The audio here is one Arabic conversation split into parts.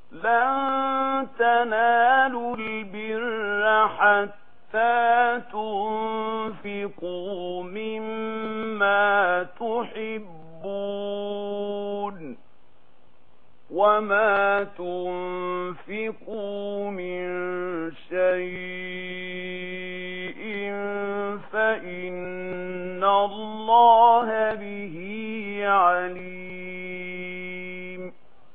لن تنالوا البر حتى تنفقوا مما تحبون وما تنفقوا من شيء فإن الله به عليم.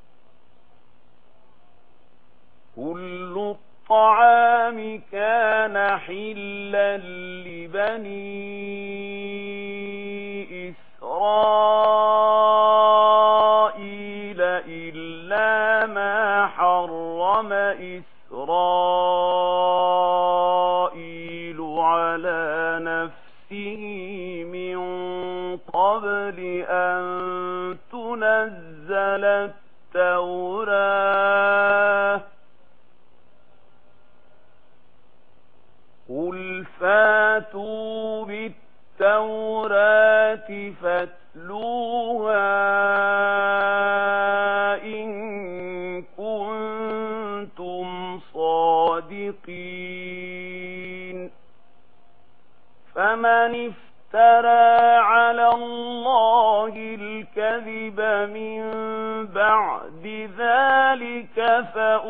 كل الطعام كان حلا لبني إسرائيل إلا ما حرم إسرائيل على نفسه من قبل أن تنزل التوراة. قل فاتوا بالتوراة فاتلوها إن كنتم صادقين. فمن افترى على الله الكذب من بعد ذلك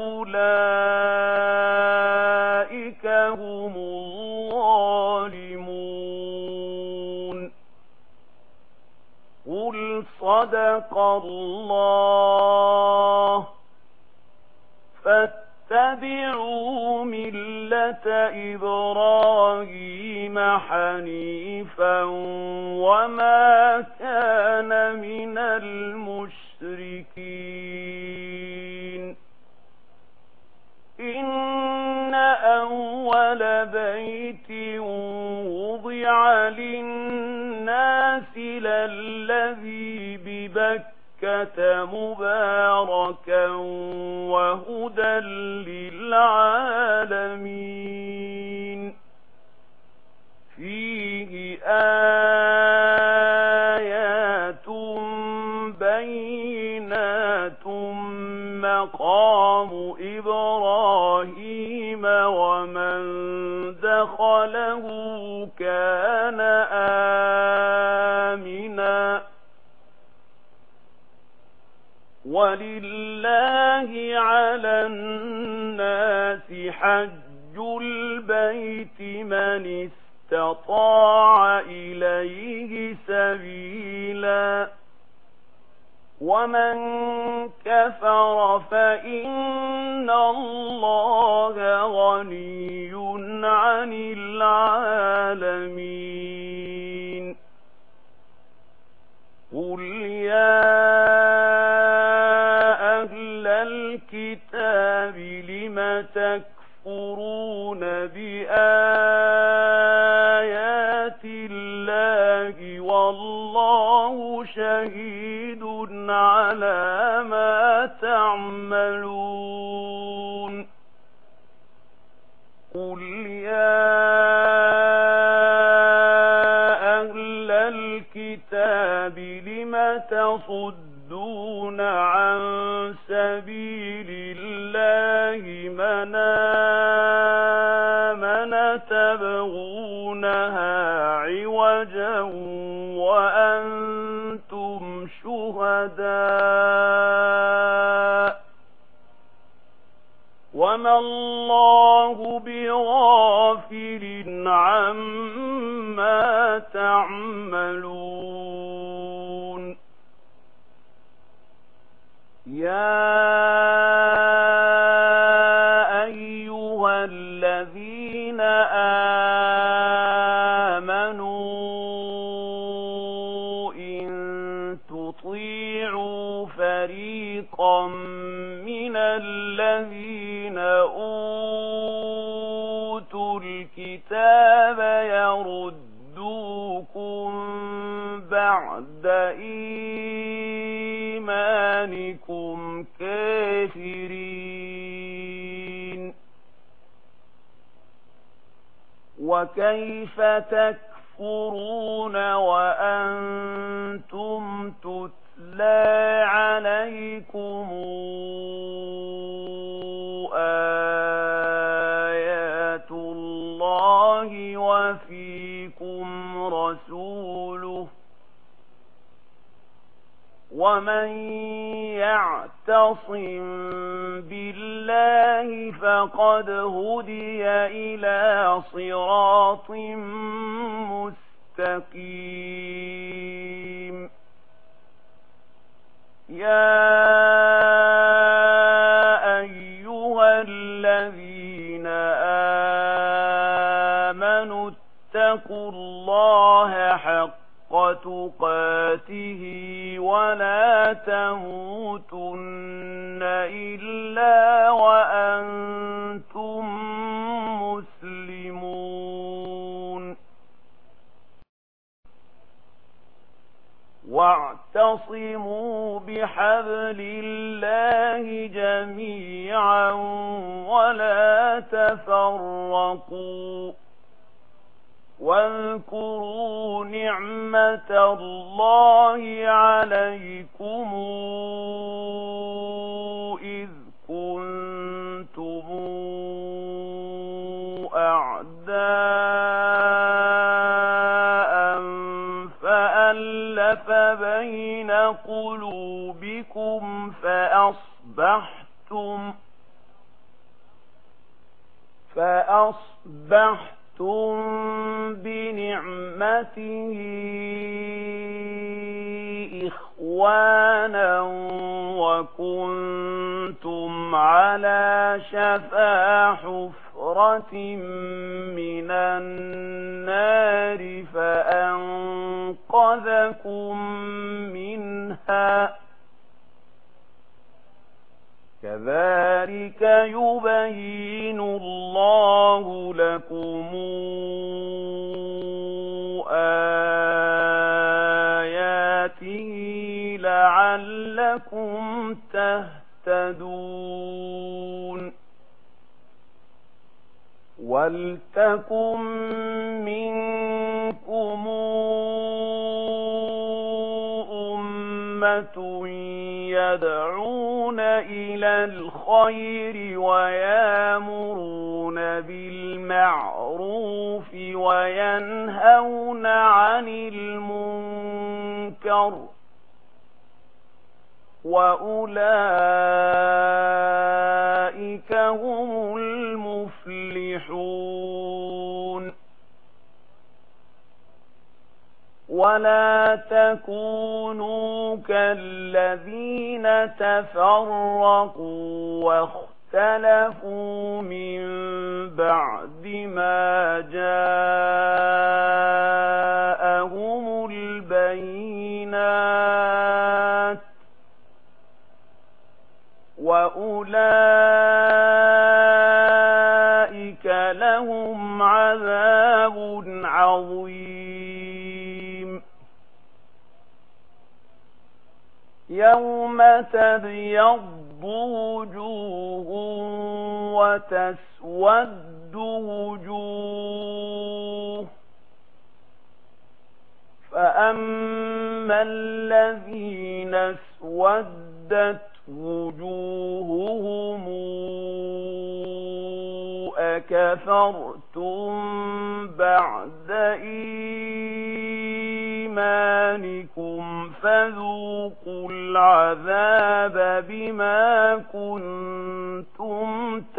فأولئك هم الظالمون. قل صدق الله فاتبعوا ملة إبراهيم حنيفا وما كان من المشركين. إن أول بيت وضع للناس للذي ببكة مباركا وهدى للعالمين. فيه آيات بينات مقام إبراهيم ومن دخله كان آمنا. ولله على الناس حج البيت من استطاع إليه سبيلا ومن كفر فإن الله غني عن العالمين. قل يا أهل الكتاب لم تكفرون بآيات الله والله شهيد على ما تعملون. قل يا أهل الكتاب لم تصدون عن سبيل الله من آمن تبغونها عوجا وأنتم شهداء وما الله بغافل عما تعملون. يا أيها الذين آمنوا إن تطيعوا فريقا من الذين أوتوا الكتاب يردوكم بعد إيمانكم كافرين. وكيف تكفرون وأنتم تتلى عليكم ومن يعتصم بالله فقد هدي إلى صراط مستقيم يا أيها الذين آمنوا اتقوا الله حق تقاته ولا تموتن إلا وأنتم مسلمون واعتصموا بحبل الله جميعا ولا تفرقوا واذكروا نعمة الله عليكم إذ كنتم أعداء فألف بين قلوبكم فأصبحتم بنعمته إخوانا وكنتم على شفا حفرة من النار فأنقذكم منها كذلك يبين الله لكم آياته لعلكم تهتدون ولتكن منكم أمة يدعون إلى الخير ويامرون بالمعروف وينهون عن المنكر وأولئك هم المفلحون ولا تكونوا كالذين تفرقوا واختلفوا من بعد ما جاءهم البينات وأولئك لهم عذاب عظيم يوم تبيض وجوه وتسود وجوه فأما الذين اسودت وجوههم أكفرتم بعد إيمانكم فذوقوا العذاب بما كنتم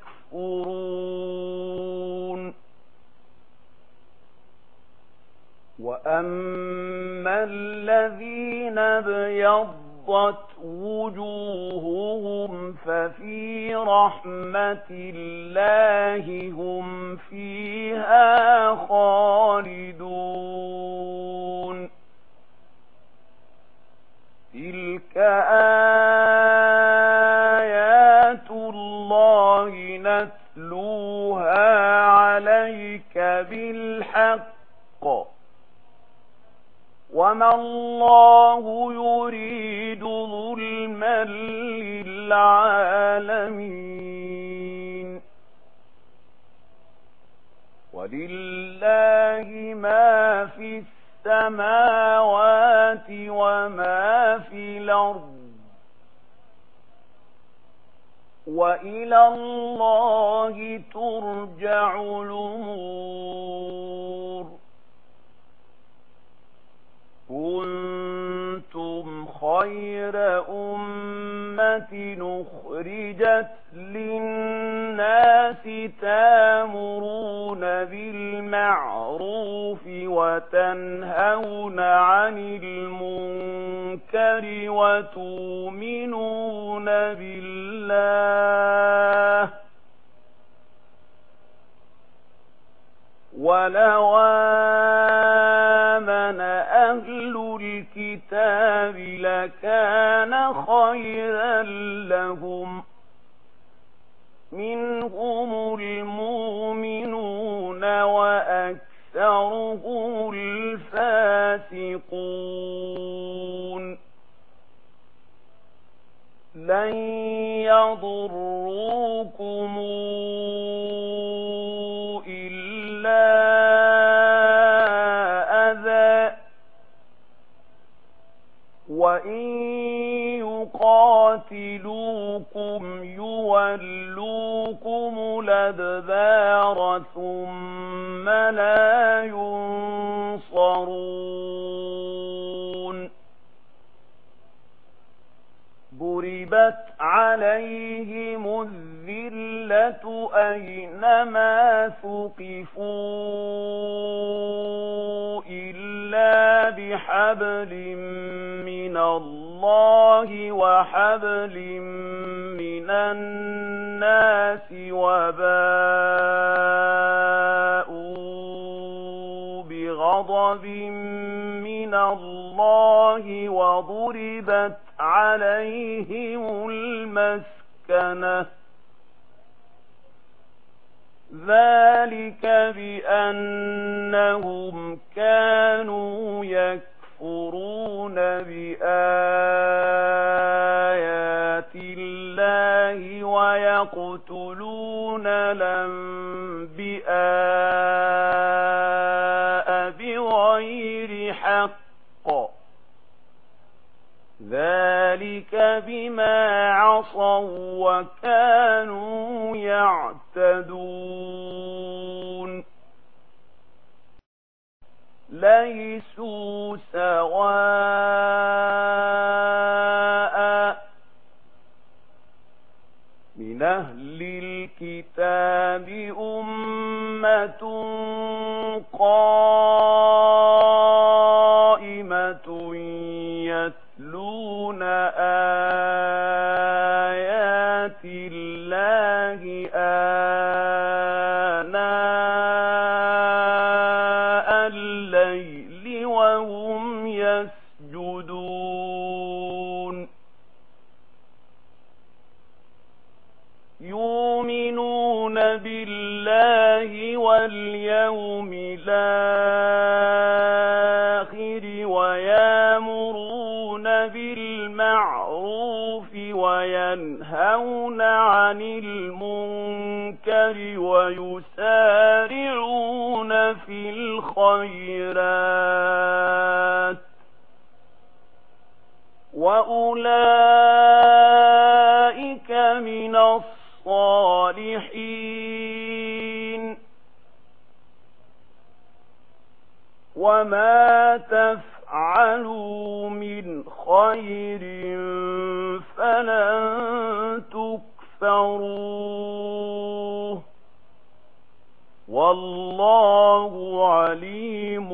تكفرون وأما الذين ابيضت وجوههم ففي رحمة الله هم فيها خالدون تلك آيات الله نتلوها عليك بالحق وما الله يريد ظلما للعالمين ولله ما في السماوات وما في الأرض وإلى الله ترجع الأمور كنتم خير خير أمة أخرجت للناس تأمرون بالمعروف وتنهون عن المنكر وتؤمنون بالله ولو آمن أهل الكتاب لكان خيرا لهم منهم المؤمنون وأكثرهم الفاسقون لن يضروكم إلا أذى وإن يقاتلوكم يولوكم الأدبار ثم لا ينصرون ضربت عليهم الذلة أينما ثقفوا إلا بحبل من الله وحبل من الناس وباءوا بغضب من الله وضربت عليهم المسكنة ذلك بأنهم كانوا يكفرون بآيات الله ويقتلون الأنبياء بغير حق ذلك بما عصوا وكانوا يعتدون ليسوا سواء من أهل الكتاب أمة قائمة يتلون آيات الله آناء الليل وهم يسجدون يؤمنون بالله واليوم الآخر ويأمرون بالمعروف وينهون عن المنكر ويسارعون في الخيرات وأولئك من الصالحين وما تفعلوا من خير فلن تكفروه والله عليم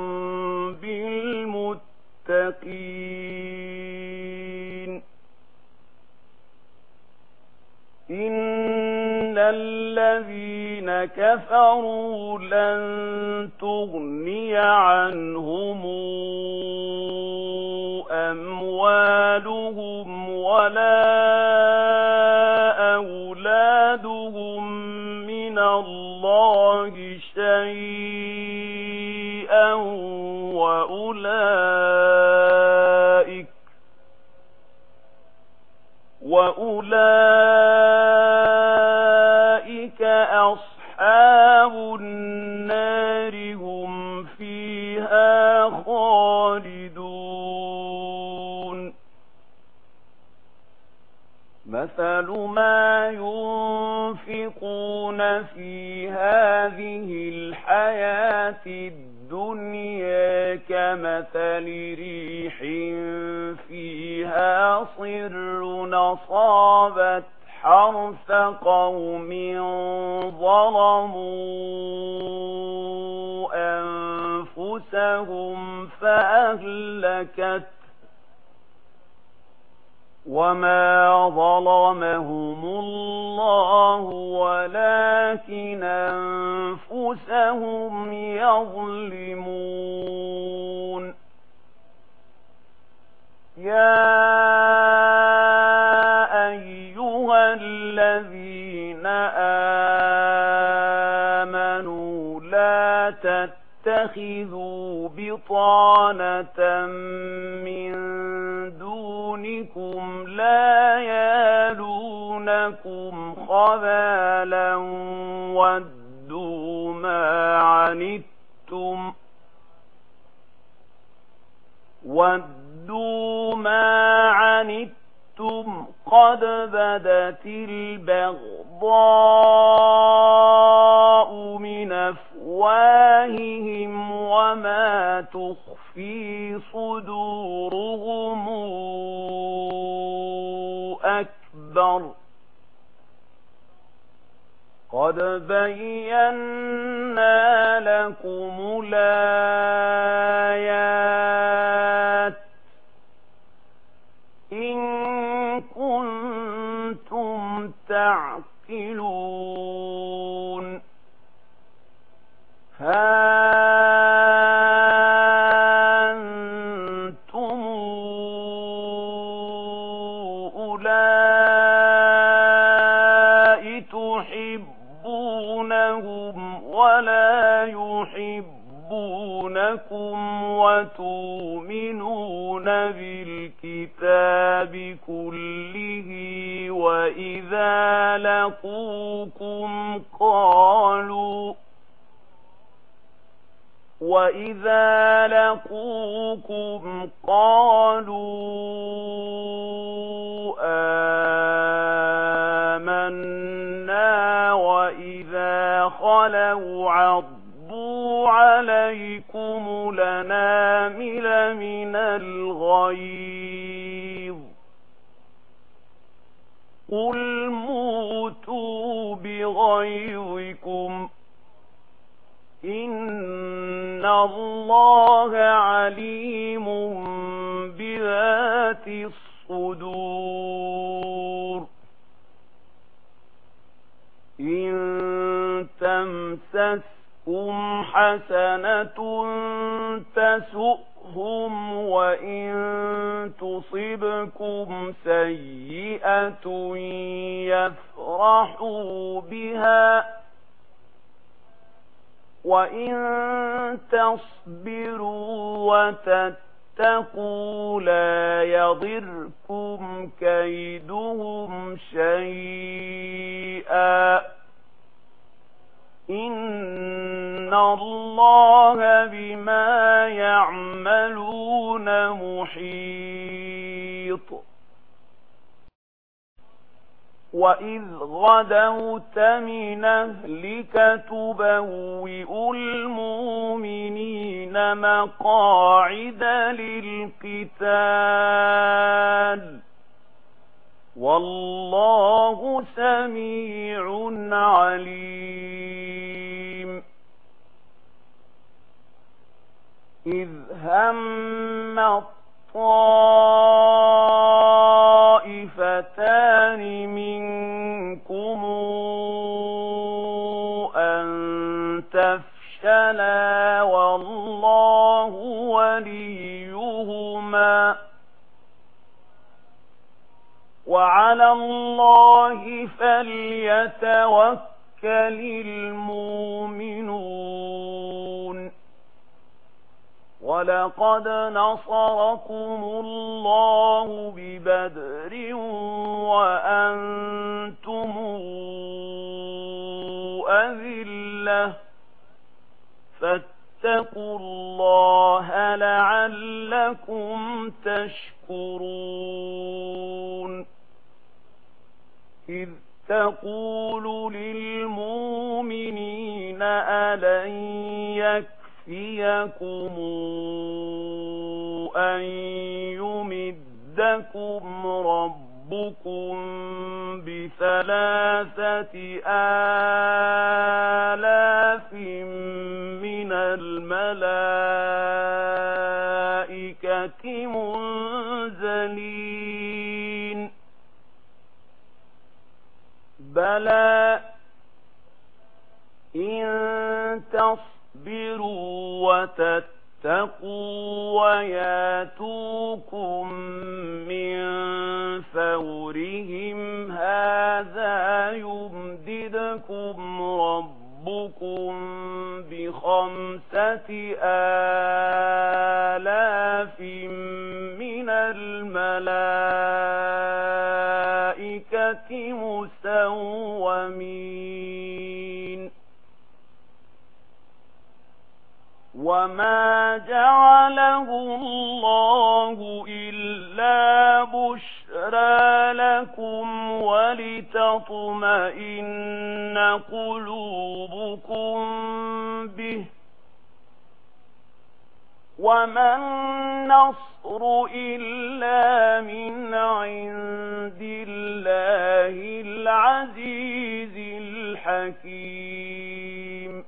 بالمتقين إن الذين كفروا لن تغني عنهم أموالهم ولا أولادهم من الله شيئا وأولئك أصحاب النار هم فيها خالدون مثل مثل ما ينفقون في هذه الحياة الدنيا كمثل ريح فيها صر أصابت حرث قوم ظلموا أنفسهم فأهلكت وما ظلمهم الله ولكن أنفسهم يظلمون. يا أيها الذين آمنوا لا تتخذوا بطانة من دونكم لا يالونكم خبالا ودوا ما عنتم قد بدت البغضاء من أفواههم وما تخفي صدورهم أكبر. قد بينا لكم الآيات إن كنتم تعقلون. ها أنتم أولئك تحبونهم ولا يحبونكم وتؤمنون بالكتاب كله وإذا لقوكم قالوا آمنا وإذا خلوا عضوا عليكم الأنامل من الغيظ قل موتوا بغيظكم إن الله عليم بذات الصدور. إن تمسسكم حسنة تسؤهم وإن تصبكم سيئة يفرحوا بها وإن تصبروا وتتقوا لا يضركم كيدهم شيئا إن الله بما يعملون محيط. وإذ غدوت من أهلك تبوئ المؤمنين مقاعد للقتال والله سميع عليم. إذ هم الطائفتان منكم أن تفشلا والله وليهما وعلى الله فليتوكل المؤمنون. ولقد نصركم الله ببدر وأنتم أذلة فاتقوا الله لعلكم تشكرون. إذ تقول للمؤمنين ألن يكفيكم أن يمدكم ربكم ب3,000 من الملائكة منزلين بلى إن تصبروا وتتقوا وياتوكم من فورهم هذا يمددكم ربكم ب5,000 من الملائكة مسومين وما جعله الله إلا بشرى لكم ولتطمئن قلوبكم به وما النصر إلا من عند الله العزيز الحكيم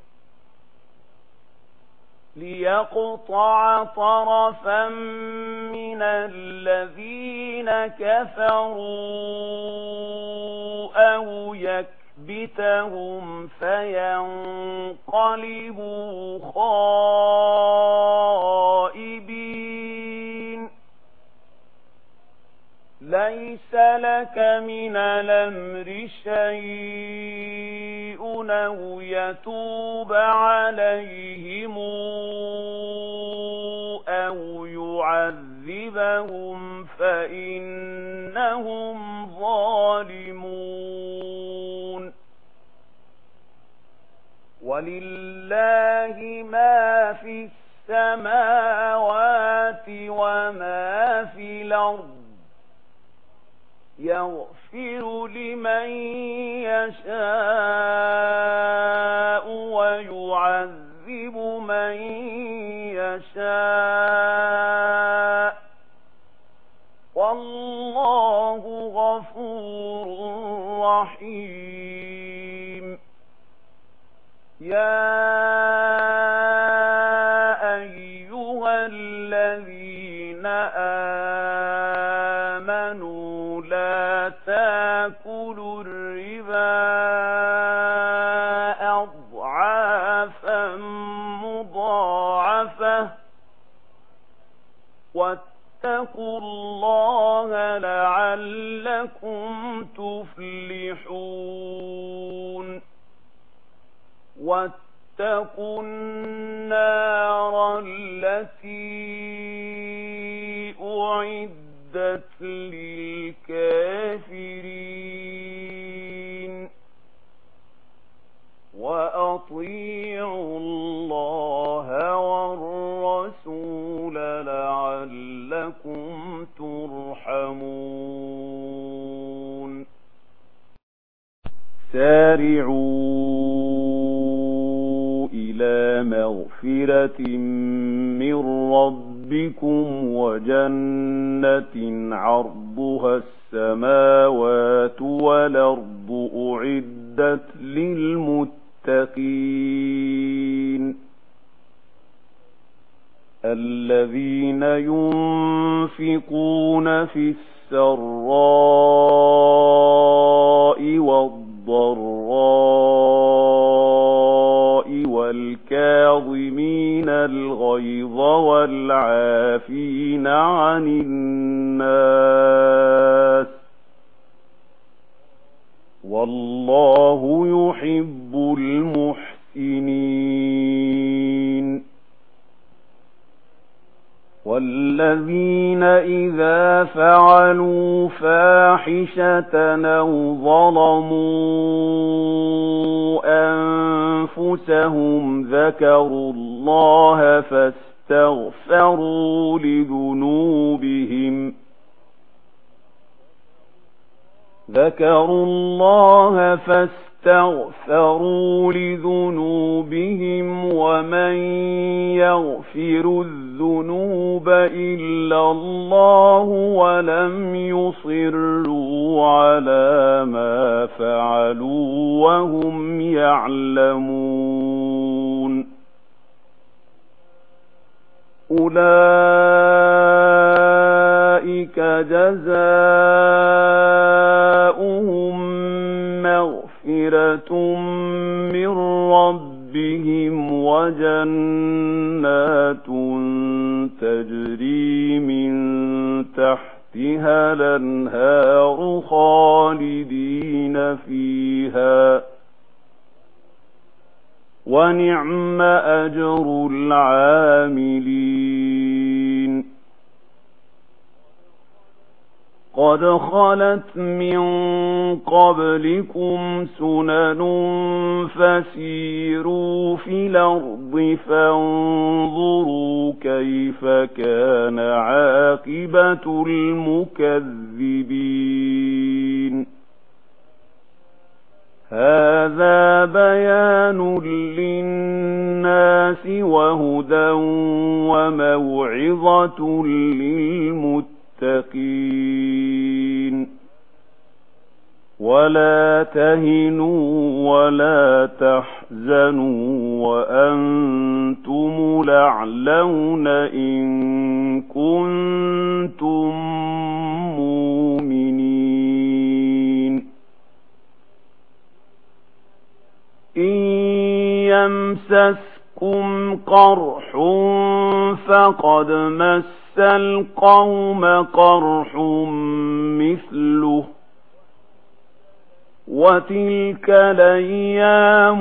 ليقطع طرفا من الذين كفروا أو يكبتهم فينقلبوا خائبين ليس لك من الأمر شيء أو يتوب عليهم أو يعذبهم فإنهم ظالمون ولله ما في السماوات وما في الأرض يغفر لمن يشاء ويعذب من يشاء والله غفور رحيم يا أيها الذين آمنوا لا تأكلوا الربا أضعافا مضاعفة واتقوا الله لعلكم تفلحون واتقوا النار التي أعدت للكافرين وأطيعوا الله والرسول لعلكم ترحمون سارعوا إلى مغفرة من ربكم وجنة عرضها السماوات والأرض أعدت للمتقين الذين ينفقون في السراء والضراء والكاظمين الغيظ والعافين عن الناس والله يحب المحسنين والذين إذا فعلوا فاحشة أو ظلموا أنفسهم ذكروا الله فاستغفروا ذكروا الله فاستغفروا لذنوبهم ومن يغفر الذنوب إلا الله ولم يصروا على ما فعلوا وهم يعلمون أولئك جزاؤهم مغفرة من ربهم وجنات تجري من تحتها الأنهار خالدين فيها ونعم أجر العاملين قد خلت من قبلكم سنن فسيروا في الأرض فانظروا كيف كان عاقبة المكذبين هذا بيان للناس وهدى وموعظة للمتقين ولا تهنوا ولا تحزنوا وأنتم الأعلون إن كنتم مؤمنين إن يمسسكم قرح فقد مس القوم قرح مثله وتلك الأيام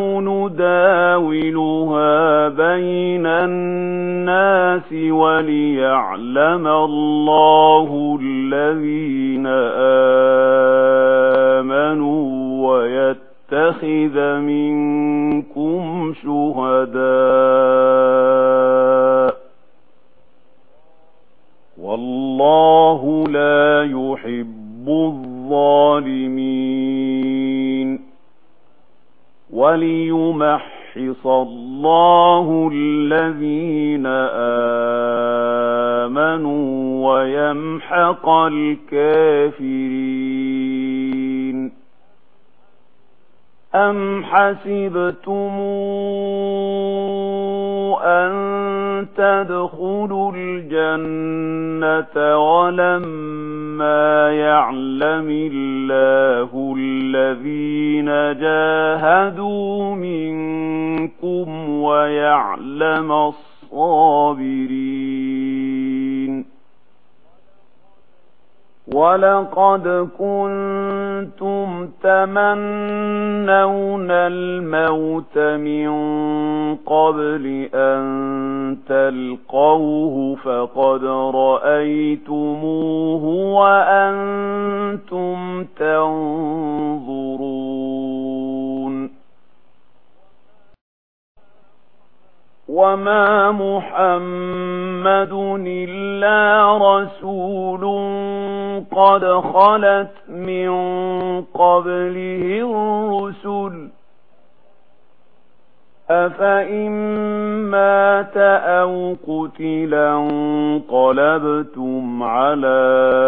نداولها بين الناس وليعلم الله الذين آمنوا ويتخذ منكم شهداء والله لا يحب الظالمين وليمحص الله الذين آمنوا ويمحق الكافرين أم حسبتم أن تدخلوا الجنة ولما يعلم الله الذين جاهدوا منكم ويعلم الصابرين ولقد كنتم تمنون الموت من قبل أن تلقوه فقد رأيتموه وأنتم تنظرون وما محمد إلا رسول قد خلت من قبله الرسل أفإن مات أو قتلا انقلبتم على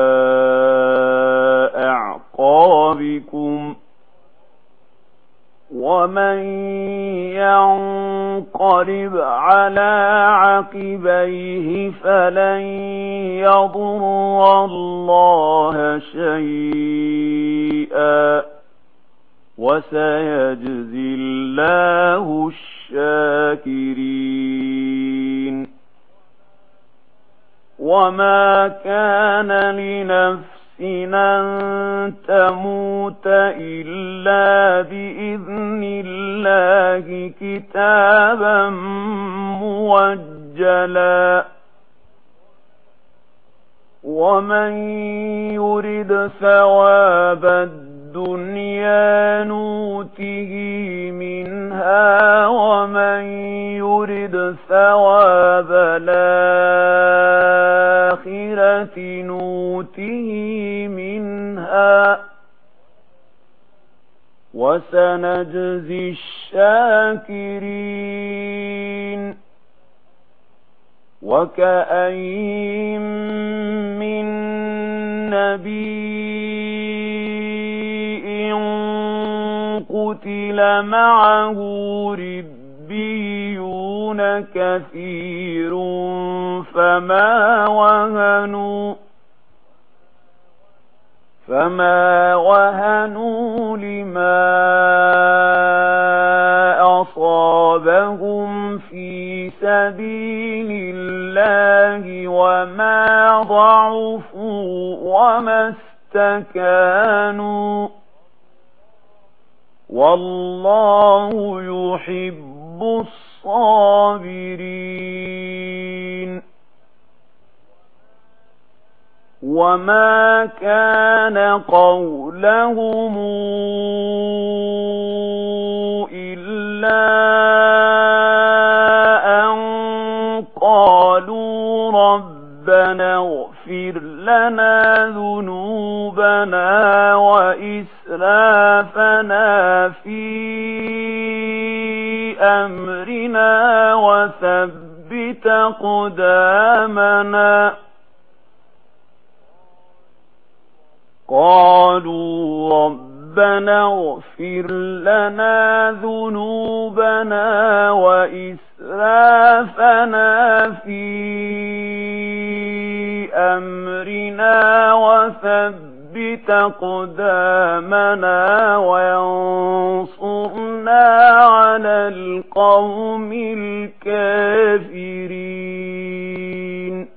أعقابكم ومن ينقلب على عقبيه فلن يضر الله شيئا وسيجزي الله الشاكرين وما كان لنفس أن تموت إلا بإذن الله كتابا موجلا ومن يرد ثواب الدنيا نوته منها ومن يرد ثواب الآخرة نوته منها وسنجزي الشاكرين. وكأين من نبي قتل معه ربيون كثير فما وهنوا لما أصابهم في سبيل الله وما ضعفوا وما استكانوا والله يحب الصابرين. وما كان قولهم إلا أن قالوا ربنا اغفر لنا ذنوبنا وإسرافنا في أمرنا وثبت أقدامنا. قالوا ربنا اغفر لنا ذنوبنا وإسرافنا في أمرنا وثبت أقدامنا وانصرنا على القوم الكافرين.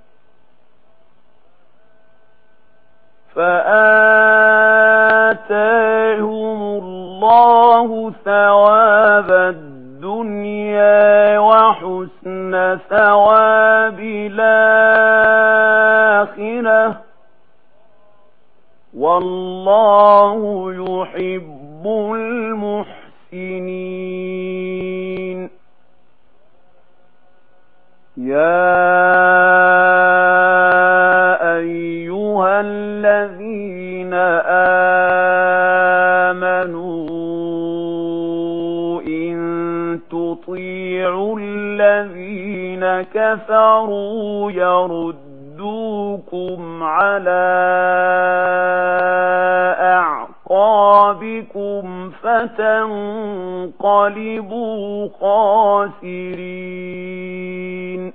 فآتاهم الله ثواب الدنيا وحسن ثواب الآخرة والله يحب المحسنين. يا أيها الذين آمنوا إن تطيعوا الذين كفروا يردوكم على أعقابكم فتنقلبوا خاسرين.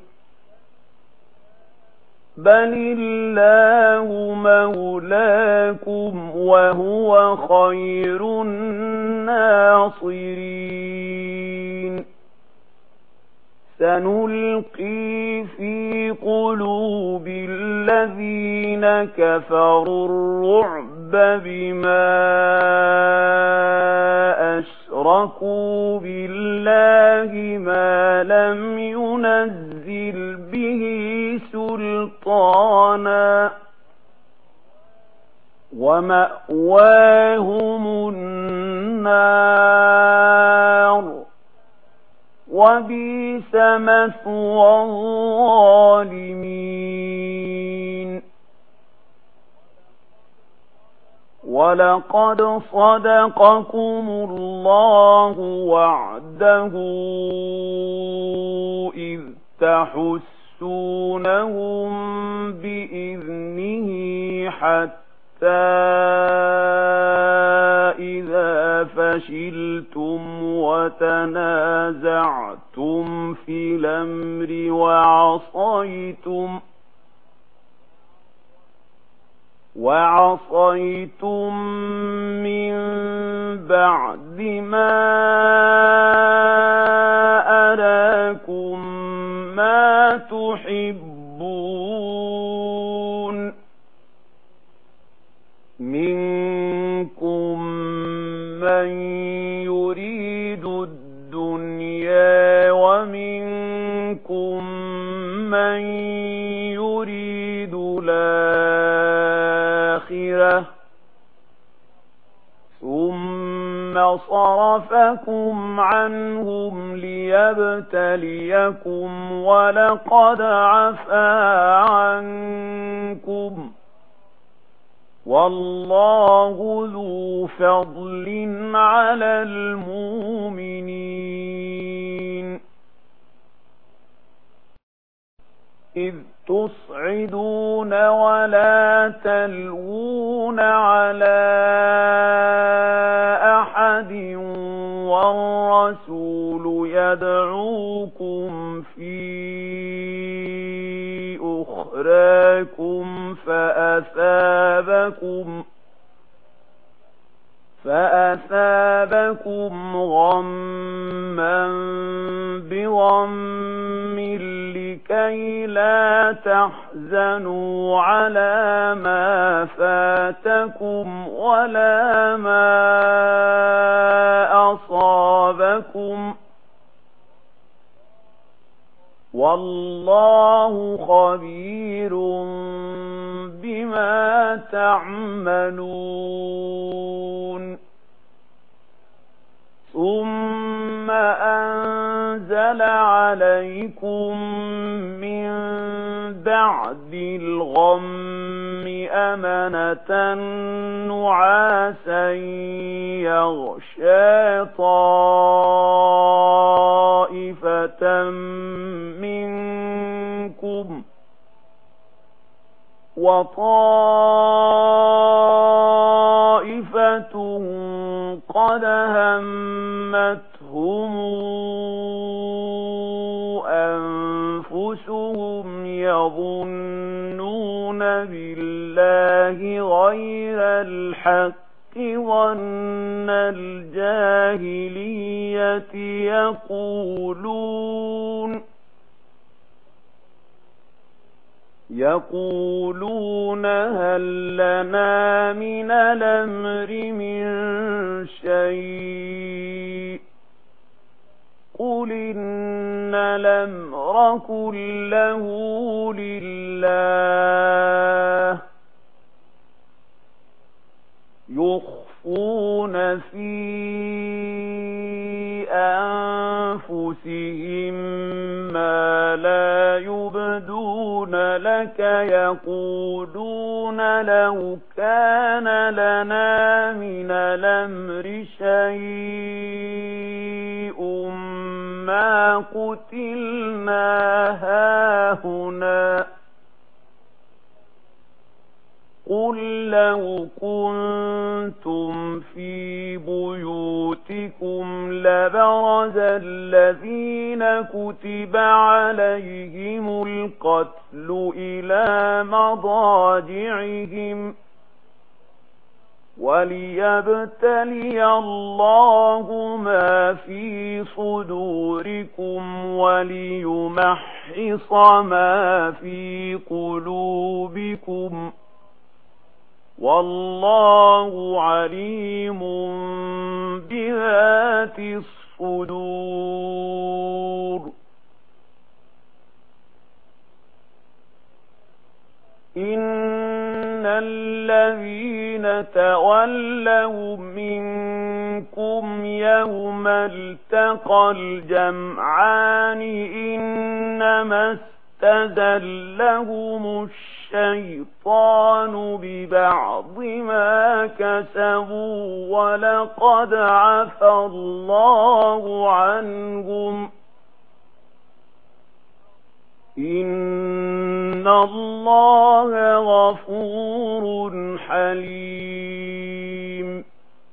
بل الله مولاكم وهو خير الناصرين. سنلقي في قلوب الذين كفروا الرعب بما أشركوا بالله ما لم ينزل به سلطانا ومأواهم النار وبئس مثوى الظالمين. ولقد صدقكم الله وعده إذ تحسونهم بإذنه حتى إذا فشلتم وتنازعتم في الأمر وعصيتم من بعد ما أراكم ما تحبون منكم من يريد الدنيا ومنكم من يريد الآخرة ثم صرفكم عنهم ليبتليكم ولقد عفا عنكم والله ذو فضل على المؤمنين. إذ تصعدون ولا تلوون على أحد والرسول يدعوكم في أخراكم فأثابكم غما بغم لكي لا تحزنوا على ما فاتكم ولا ما أصابكم والله خبير بما تعملون. ثم أنزل عليكم من بعد الغم أمنة نعاسا يغشى طائفة منكم وطائفة قد همتهم أنفسهم يظنون بالله غير الحق ظن الجاهلية يقولون هل لنا من الأمر من شيء قل إن الأمر كله لله يخفون في أنفسهم ما لا يبدون لك يقولون لو كان لنا من الأمر شيء ما قتلنا هاهنا قل لو كنتم في بيوتكم لبرز الذين كتب عليهم القتل إلى مضاجعهم وليبتلي الله ما في صدوركم وليمحص ما في قلوبكم والله عليم بذات الصدور. إن الذين تولوا منكم يوم التقى الجمعان إنما استزلهم الشيطان ببعض ما كسبوا ولقد عفى الله عنهم إن الله غفور حليم.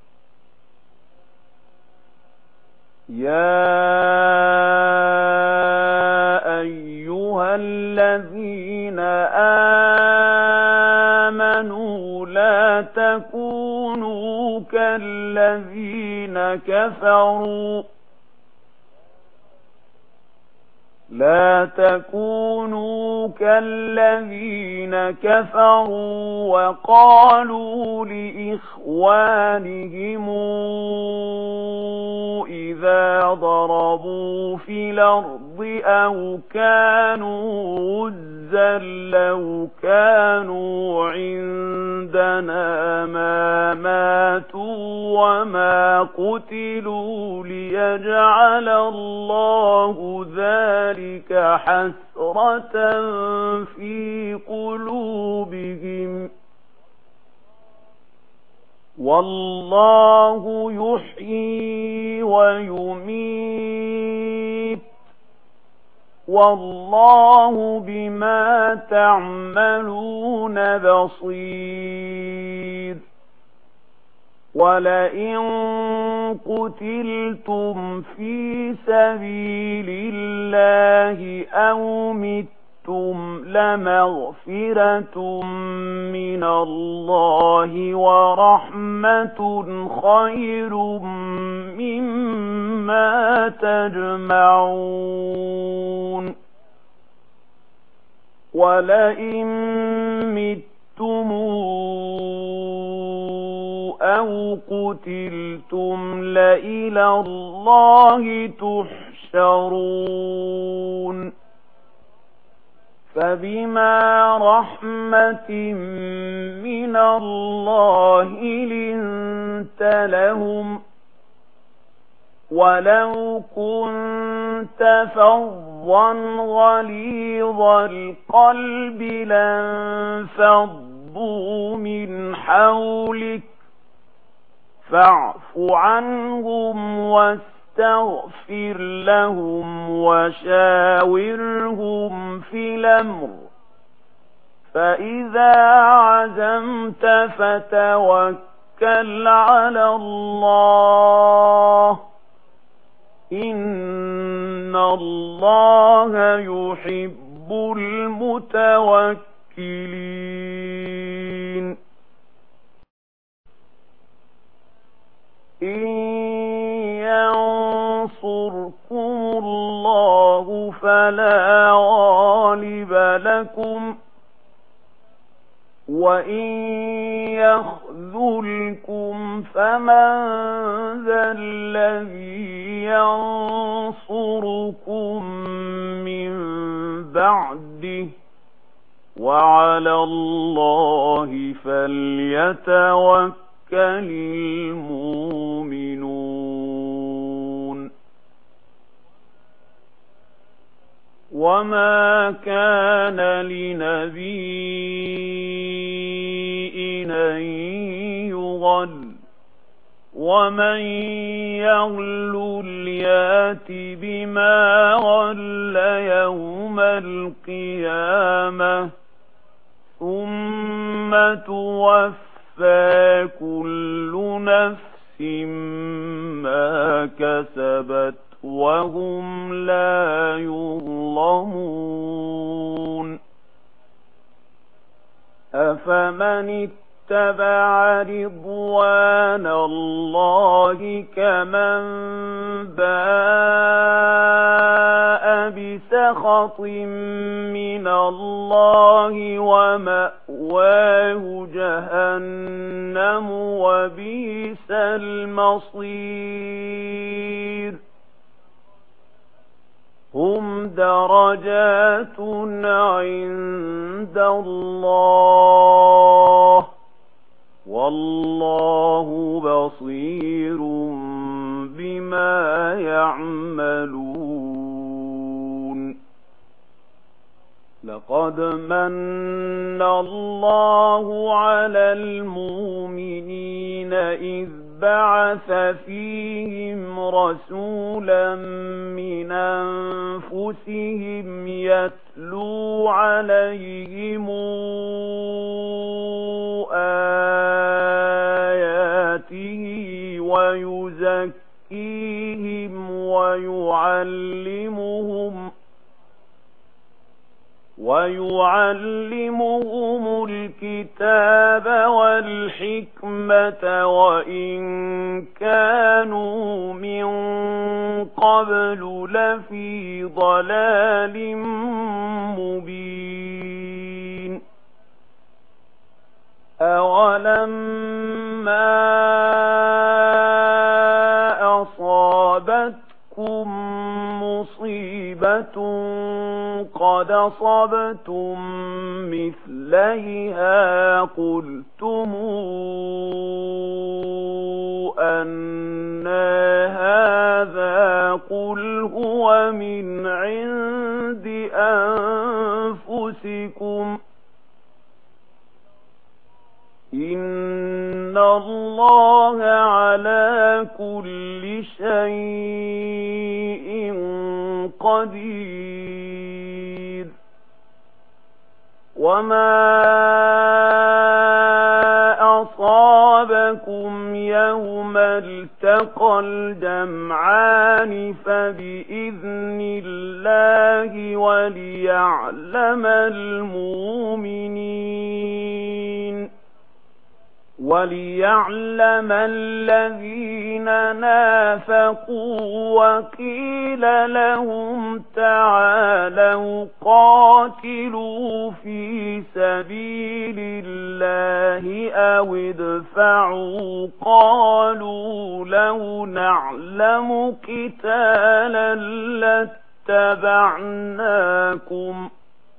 يا أيها الذين آمنوا لا تكونوا كالذين كفروا وقالوا لإخوانهم إذا ضربوا في الأرض أو كانوا غزا لو كانوا عندنا ما ماتوا وما قتلوا ليجعل الله ذلك حسرة في قلوبهم والله يحيي ويميت والله بما تعملون بصير ولئن قتلتم في سبيل الله أو متم لمغفرة من الله ورحمة خير مما تجمعون ولئن متم أو قتلتم لإلى الله تحشرون فبما رحمة من الله لنت لهم ولو كنت فظا غليظ القلب لانفضوا من حولك فاعف عنهم واستغفر لهم وشاورهم في الأمر فإذا عزمت فتوكل على الله إن الله يحب المتوكلين إن ينصركم الله فلا غالب لكم وإن يخذلكم فمن ذا الذي ينصركم من بعده وعلى الله فليتوكل المؤمنون وما كان لنبي أن يغل ومن يغل يأت بما غل يوم القيامة ثم توفى كل نفس ما كسبت وهم لا يظلمون أفمن اتبع رضوان الله كمن باء بسخط من الله ومأواه جهنم وبئس المصير هم درجات عند الله والله بصير بما يعملون لقد من الله على المؤمنين إذ بعث فيهم رسولا من أنفسهم يتلو عليهم آياته ويزكيهم ويعلمهم الكتاب والحكمة وإن كانوا من قبل لفي ضلال مبين أولما أصابتكم مصيبة قد أصبتم مثليها قلتم أن هذا قل هو من عند أنفسكم إن الله الله على كل شيء قدير. وما أصابكم يوم التقى الجمعان فبإذن الله وليعلم الذين نافقوا. وقيل لهم تعالوا قاتلوا في سبيل الله أو ادفعوا قالوا لو نعلم قتالا لاتبعناكم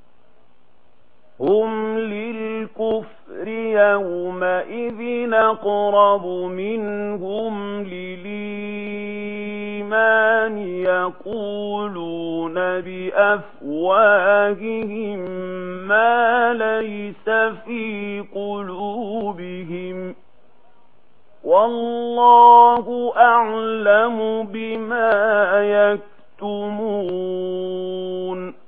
هم للكفر يومئذ أقرب منهم للإيمان يقولون بأفواههم ما ليس في قلوبهم والله أعلم بما يكتمون.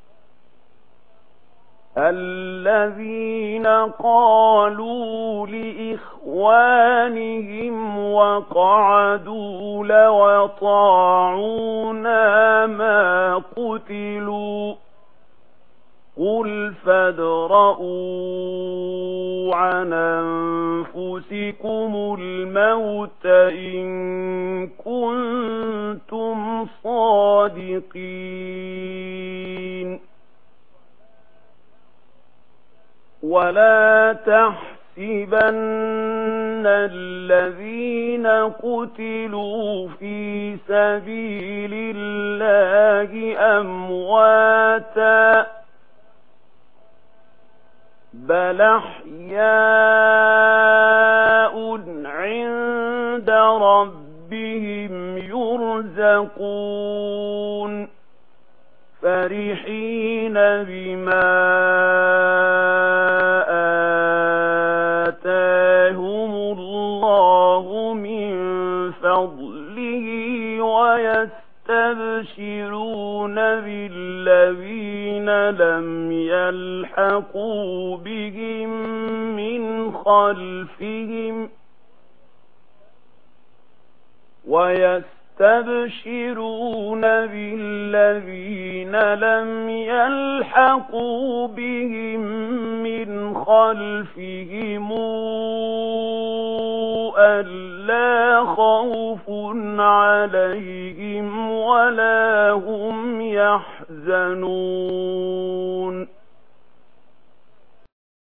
الذين قالوا لإخوانهم وقعدوا لو أطاعونا ما قتلوا قل فادرءوا عن أنفسكم الموت إن كنتم صادقين. ولا تحسبن الذين قتلوا في سبيل الله أمواتا بل أحياء عند ربهم يرزقون فرحين بما آتاهم الله من فضله ويستبشرون بالذين لم يلحقوا بهم من خلفهم يستبشرون بالذين لم يلحقوا بهم من خلفهم ألا خوف عليهم ولا هم يحزنون.